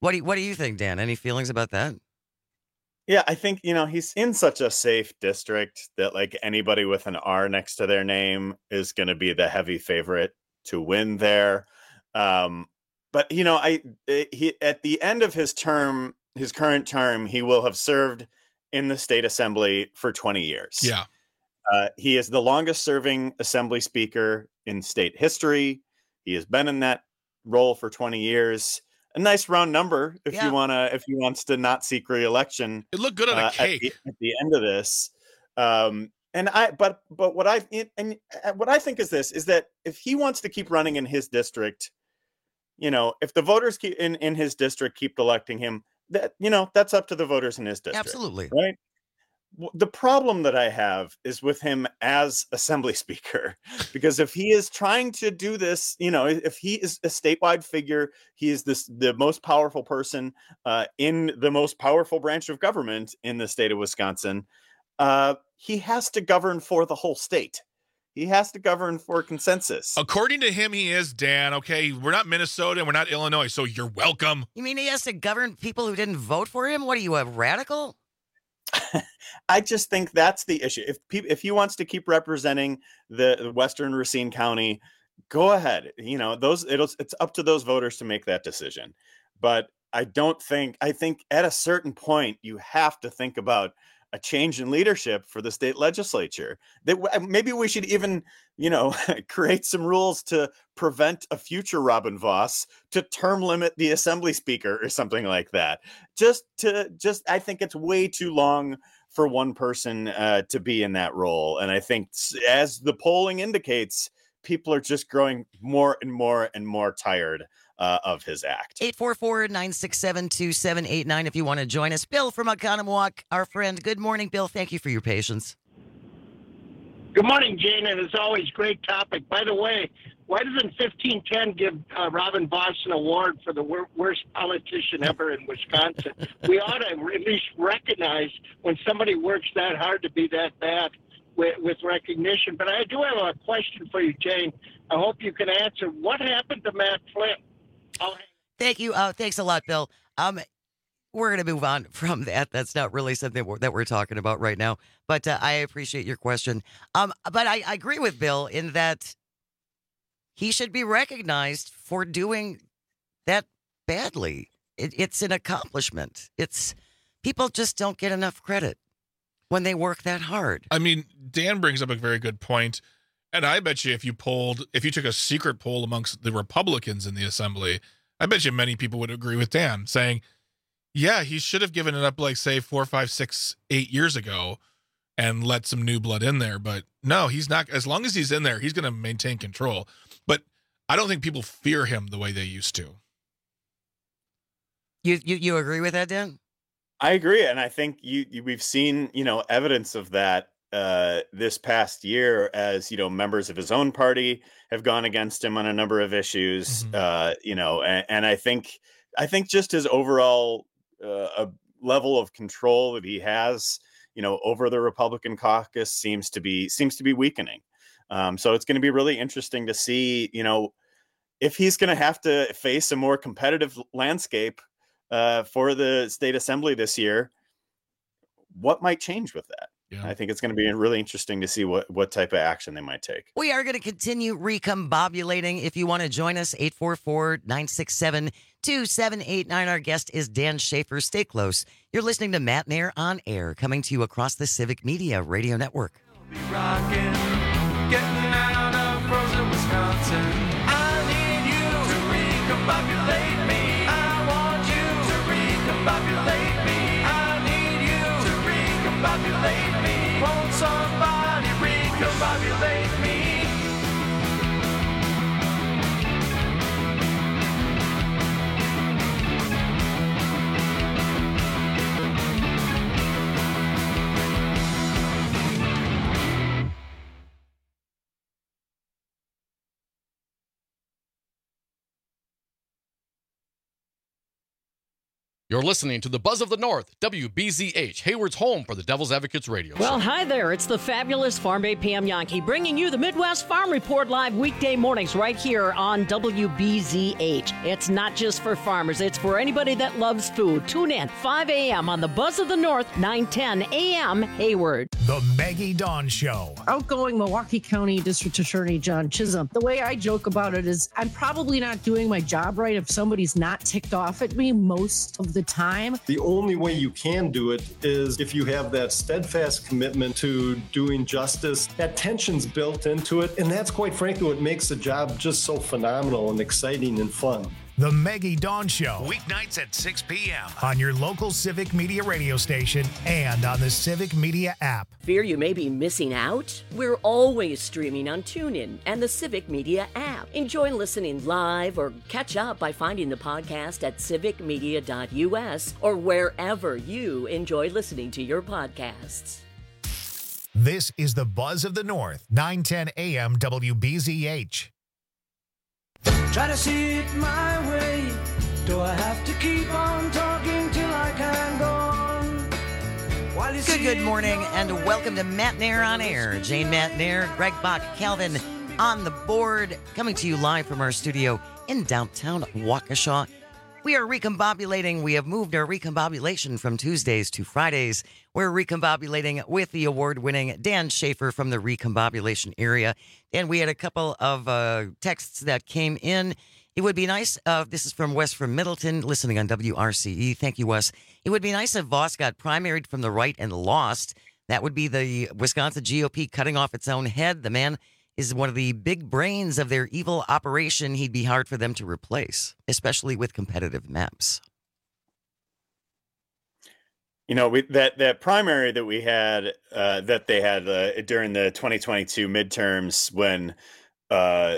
What do you, what do you think, Dan? Any feelings about that? Yeah, I think, you know, he's in such a safe district that like anybody with an R next to their name is going to be the heavy favorite to win there. Um, but, you know, I he at the end of his term, his current term, he will have served in the state assembly for twenty years. Yeah. Uh, he is the longest serving assembly speaker in state history. He has been in that role for twenty years. A nice round number if Yeah. you want to, if he wants to not seek re-election. It looked good on a uh, cake. At the, at the end of this. Um, and I, but, but what I, and what I think is this, is that if he wants to keep running in his district, you know, if the voters keep in, in his district keep electing him, that, you know, that's up to the voters in his district. Absolutely. Right. W- The problem that I have is with him as assembly speaker, because if he is trying to do this, you know, if he is a statewide figure, he is this the most powerful person uh, in the most powerful branch of government in the state of Wisconsin. Uh, he has to govern for the whole state. He has to govern for consensus. According to him, he is, Dan. Okay, we're not Minnesota and we're not Illinois, so you're welcome. You mean he has to govern people who didn't vote for him? What are you, a radical? I just think that's the issue. If pe- if he wants to keep representing the, the Western Racine County, go ahead. You know, those it'll it's up to those voters to make that decision. But I don't think I think at a certain point you have to think about a change in leadership for the state legislature. That w- maybe we should even, you know, create some rules to prevent a future Robin Voss to term limit the assembly speaker or something like that. Just to just, I think it's way too long for one person uh, to be in that role. And I think s- as the polling indicates, people are just growing more and more and more tired uh, of his act. eight four four, nine six seven, two seven eight nine if you want to join us. Bill from Oconomowoc, our friend. Good morning, Bill. Thank you for your patience. Good morning, Jane, and as always, great topic. By the way, why doesn't fifteen ten give uh, Robin Voss an award for the wor- worst politician ever in Wisconsin? We ought to at least recognize when somebody works that hard to be that bad with, with recognition. But I do have a question for you, Jane. I hope you can answer. What happened to Matt Flynn? I'll Thank you. Uh, thanks a lot, Bill. Um, we're going to move on from that. That's not really something we're, that we're talking about right now. But uh, I appreciate your question. Um, but I, I agree with Bill in that he should be recognized for doing that badly. It, it's an accomplishment. It's people just don't get enough credit when they work that hard. I mean, Dan brings up a very good point. And I bet you if you polled, if you took a secret poll amongst the Republicans in the assembly, I bet you many people would agree with Dan saying, yeah, he should have given it up like, say, four, five, six, eight years ago and let some new blood in there. But no, he's not. As long as he's in there, he's going to maintain control. But I don't think people fear him the way they used to. You you, you agree with that, Dan? I agree. And I think you, you we've seen, you know, evidence of that uh this past year as you know members of his own party have gone against him on a number of issues. Mm-hmm. uh you know and, and I think I think just his overall uh, a level of control that he has you know over the Republican caucus seems to be seems to be weakening. Um so it's going to be really interesting to see you know if he's going to have to face a more competitive landscape uh for the state assembly this year. What might change with that? Yeah. I think it's going to be really interesting to see what, what type of action they might take. We are going to continue recombobulating. If you want to join us, eight four four, nine six seven, two seven eight nine. Our guest is Dan Schaefer. Stay close. You're listening to Matt Nair on Air, coming to you across the Civic Media Radio Network. Be rocking, getting out of frozen Wisconsin. I need you to recombobulate me. I want you to recombobulate me. I need you to recombobulate me. Won't somebody recombobulate me? You're listening to the Buzz of the North, W B Z H, Hayward's home for the Devil's Advocates radio Well, show. hi there. It's the fabulous Farm Bay Pam Yankee bringing you the Midwest Farm Report live weekday mornings right here on W B Z H. It's not just for farmers. It's for anybody that loves food. Tune in five a.m. on the Buzz of the North, nine ten a.m. Hayward. The Maggie Dawn Show. Outgoing Milwaukee County District Attorney John Chisholm. The way I joke about it is I'm probably not doing my job right if somebody's not ticked off at me most of the time. The only way you can do it is if you have that steadfast commitment to doing justice. That tension's built into it, and that's quite frankly what makes the job just so phenomenal and exciting and fun. The Maggie Dawn Show, weeknights at six p.m. on your local Civic Media radio station and on the Civic Media app. Fear you may be missing out? We're always streaming on TuneIn and the Civic Media app. Enjoy listening live or catch up by finding the podcast at civic media dot u s or wherever you enjoy listening to your podcasts. This is the Buzz of the North, nine ten a.m. W B Z H. Try to see it my way. Do I have to keep on talking till I can go on? While you Good, see good it morning, and welcome to Matt Nair on Air. Jane Matt Nair, Greg Bach, Calvin on the board, coming to you live from our studio in downtown Waukesha. We are recombobulating. We have moved our recombobulation from Tuesdays to Fridays. We're recombobulating with the award-winning Dan Schaefer from the recombobulation area. And we had a couple of uh, texts that came in. It would be nice, uh, this is from Wes from Middleton, listening on W R C E. Thank you, Wes. It would be nice if Voss got primaried from the right and lost. That would be the Wisconsin G O P cutting off its own head. The man is one of the big brains of their evil operation. He'd be hard for them to replace, especially with competitive maps. You know, we, that that primary that we had, uh, that they had uh, during the twenty twenty-two midterms when uh,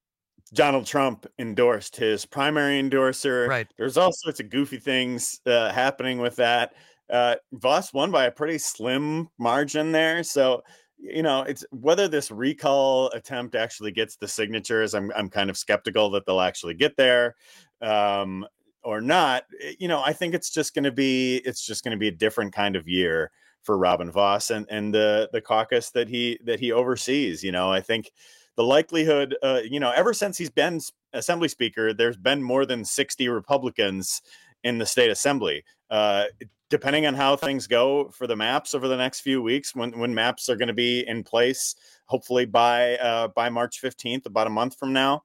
Donald Trump endorsed his primary endorser. Right. There's all sorts of goofy things uh, happening with that. Uh, Voss won by a pretty slim margin there. So, you know, it's whether this recall attempt actually gets the signatures. I'm I'm kind of skeptical that they'll actually get there. Um, or not, you know, I think it's just going to be, it's just going to be a different kind of year for Robin Voss and, and the, the caucus that he, that he oversees. You know, I think the likelihood, uh, you know, ever since he's been Assembly Speaker, there's been more than sixty Republicans in the state assembly. Uh, depending on how things go for the maps over the next few weeks, when, when maps are going to be in place, hopefully by, uh, by March fifteenth, about a month from now.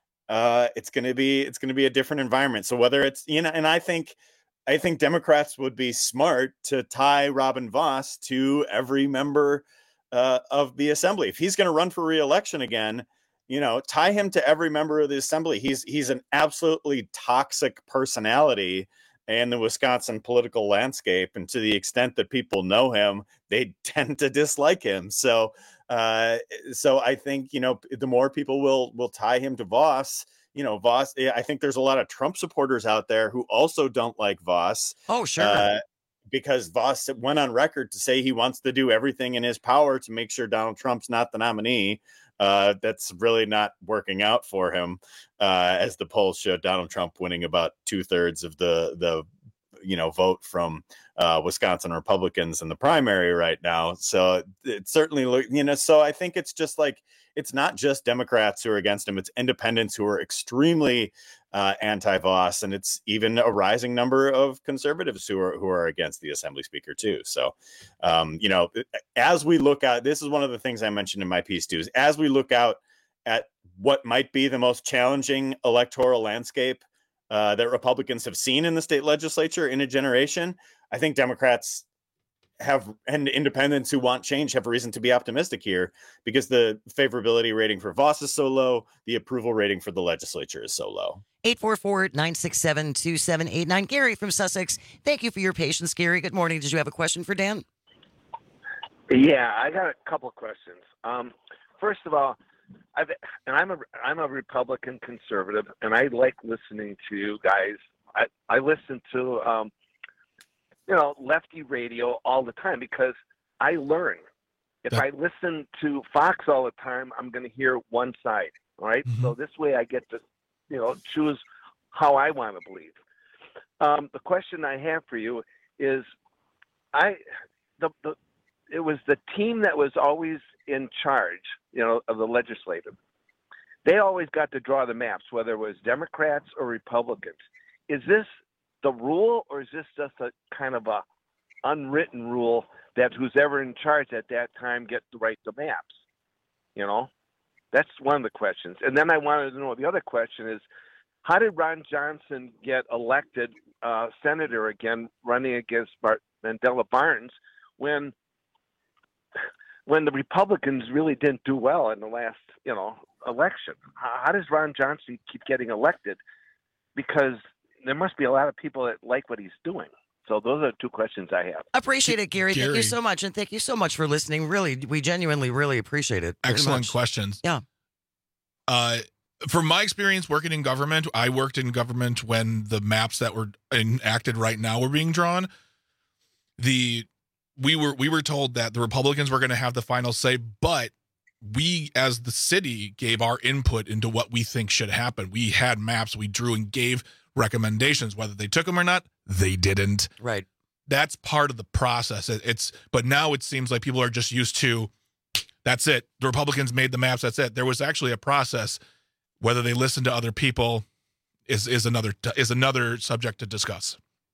Uh, it's going to be it's going to be a different environment. So whether it's, you know, and I think I think Democrats would be smart to tie Robin Voss to every member uh, of the assembly. If he's going to run for re-election again, you know, tie him to every member of the assembly. He's he's an absolutely toxic personality in the Wisconsin political landscape, and to the extent that people know him, they tend to dislike him. So. Uh, so I think, you know, the more people will will tie him to Voss, you know, Voss, I think there's a lot of Trump supporters out there who also don't like Voss. Oh, sure. Uh, because Voss went on record to say he wants to do everything in his power to make sure Donald Trump's not the nominee. Uh, that's really not working out for him. Uh, as the polls showed, Donald Trump winning about two thirds of the, the, you know, vote from uh, Wisconsin Republicans in the primary right now. So it certainly, you know, so I think it's just like, it's not just Democrats who are against him. It's independents who are extremely uh, anti-Voss. And it's even a rising number of conservatives who are, who are against the Assembly Speaker too. So, um, you know, as we look at, this is one of the things I mentioned in my piece too, is as we look out at what might be the most challenging electoral landscape Uh, that Republicans have seen in the state legislature in a generation, I think Democrats have, and independents who want change have reason to be optimistic here because the favorability rating for Voss is so low, the approval rating for the legislature is so low. eight four four, nine six seven, two seven eight nine. Gary from Sussex, thank you for your patience, Gary. Good morning. Did you have a question for Dan? Yeah, I got a couple of questions. Um, first of all, I've, and I'm a I'm a Republican conservative, and I like listening to you guys. I I listen to um, you know lefty radio all the time because I learn. If I listen to Fox all the time, I'm going to hear one side. All right, mm-hmm. So this way I get to you know choose how I want to believe. Um, the question I have for you is, I the, the it was the team that was always in charge, you know, of the legislative. They always got to draw the maps, whether it was Democrats or Republicans. Is this the rule, or is this just a kind of a unwritten rule that who's ever in charge at that time gets to write the maps? You know, that's one of the questions. And then I wanted to know, the other question is, how did Ron Johnson get elected uh, senator again, running against Bart- Mandela Barnes, when when the Republicans really didn't do well in the last, you know, election? How, how does Ron Johnson keep getting elected? Because there must be a lot of people that like what he's doing. So those are two questions I have. Appreciate it, Gary. Gary. Thank you so much. And thank you so much for listening. Really, we genuinely really appreciate it. very Excellent much. questions. Yeah. Uh, from my experience working in government, I worked in government when the maps that were enacted right now were being drawn. The we were we were told that the Republicans were going to have the final say, but we as the city gave our input into what we think should happen. We had maps we drew and gave recommendations. Whether they took them or not, they didn't. Right. That's part of the process. It, it's but now it seems like people are just used to, that's it. The Republicans made the maps. That's it. There was actually a process. Whether they listen to other people is is another is another subject to discuss.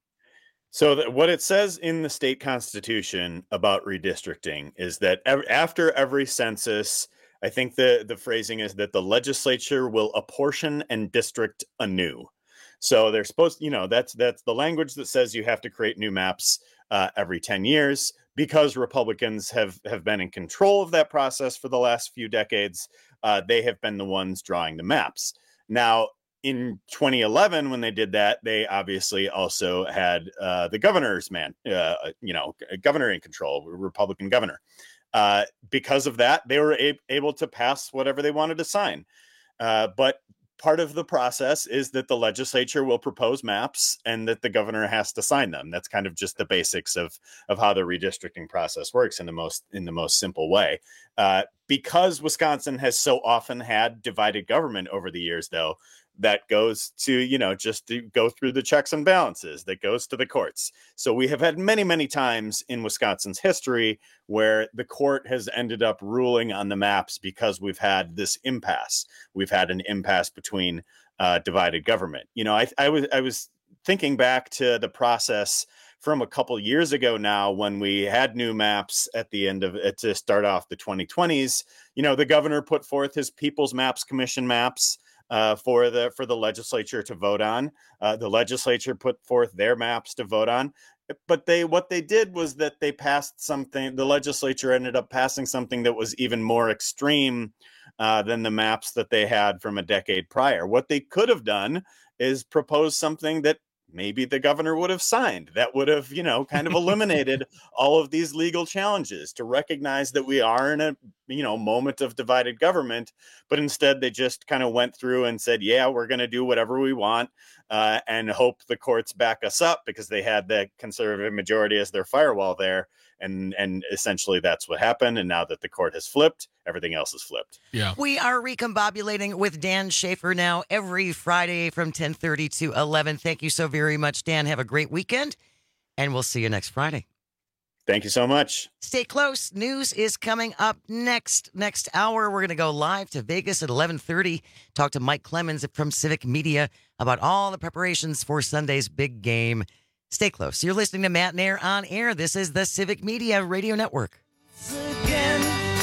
So that what it says in the state constitution about redistricting is that ev- after every census, I think the, the phrasing is that the legislature will apportion and district anew. So they're supposed, you know, that's that's the language that says you have to create new maps uh, every ten years, because Republicans have, have been in control of that process for the last few decades. Uh, they have been the ones drawing the maps. Now, in twenty eleven, when they did that, they obviously also had uh, the governor's man, uh, you know, governor in control, Republican governor. Uh, because of that, they were a- able to pass whatever they wanted to sign. Uh, but part of the process is that the legislature will propose maps and that the governor has to sign them. That's kind of just the basics of, of how the redistricting process works in the most in the most simple way. Uh, because Wisconsin has so often had divided government over the years, though, that goes to, you know, just to go through the checks and balances, that goes to the courts. So we have had many, many times in Wisconsin's history where the court has ended up ruling on the maps because we've had this impasse. We've had an impasse between uh, divided government. You know, I, I was I was thinking back to the process from a couple years ago now, when we had new maps at the end of it to start off the twenty twenties. You know, the governor put forth his People's Maps Commission maps Uh, for the for the legislature to vote on. Uh, the legislature put forth their maps to vote on, but they what they did was that they passed something. The legislature ended up passing something that was even more extreme uh, than the maps that they had from a decade prior. What they could have done is propose something that maybe the governor would have signed, that would have, you know, kind of eliminated all of these legal challenges, to recognize that we are in a, you know, moment of divided government. But instead, they just kind of went through and said, yeah, we're going to do whatever we want uh, and hope the courts back us up, because they had the conservative majority as their firewall there. And and essentially that's what happened. And now that the court has flipped, everything else is flipped. Yeah. We are recombobulating with Dan Schaefer now every Friday from ten thirty to eleven. Thank you so very much, Dan. Have a great weekend, and we'll see you next Friday. Thank you so much. Stay close. News is coming up next. Next hour, we're going to go live to Vegas at eleven thirty. Talk to Mike Clemens from Civic Media about all the preparations for Sunday's big game. Stay close. You're listening to Matt and Air on Air. This is the Civic Media Radio Network. Again,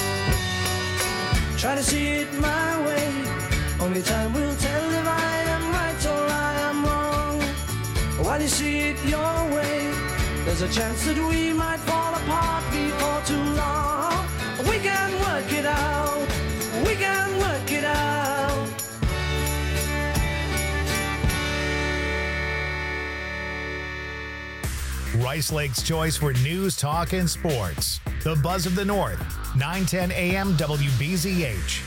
try to see it my way. Only time will tell if I am right or I am wrong. While you see it your way, there's a chance that we might fall apart before too long. We can work it out. We can work it out. Rice Lake's choice for news, talk, and sports. The Buzz of the North, nine ten A M W B Z H.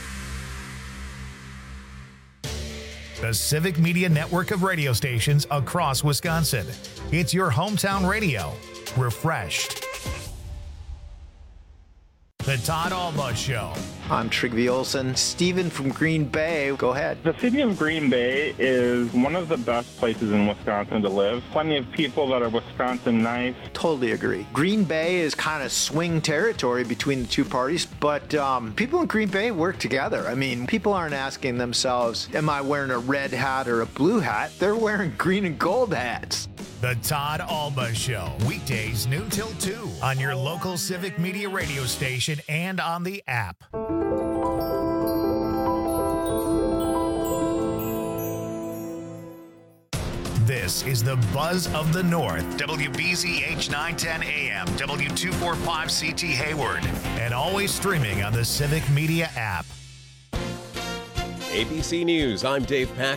The Civic Media network of radio stations across Wisconsin. It's your hometown radio. Refreshed. The The Todd Alba Show. I'm Trigby Olson. Steven from Green Bay, go ahead. The city of Green Bay is one of the best places in Wisconsin to live. Plenty of people that are Wisconsin nice. Totally agree. Green Bay is kind of swing territory between the two parties, but um, people in Green Bay work together. I mean, people aren't asking themselves, am I wearing a red hat or a blue hat? They're wearing green and gold hats. The Todd Alba Show, weekdays noon till two on your local Civic Media radio station and on the app. This is the Buzz of the North, W B Z H nine ten A M, W two forty-five C T Hayward, and always streaming on the Civic Media app. A B C News, I'm Dave Pack.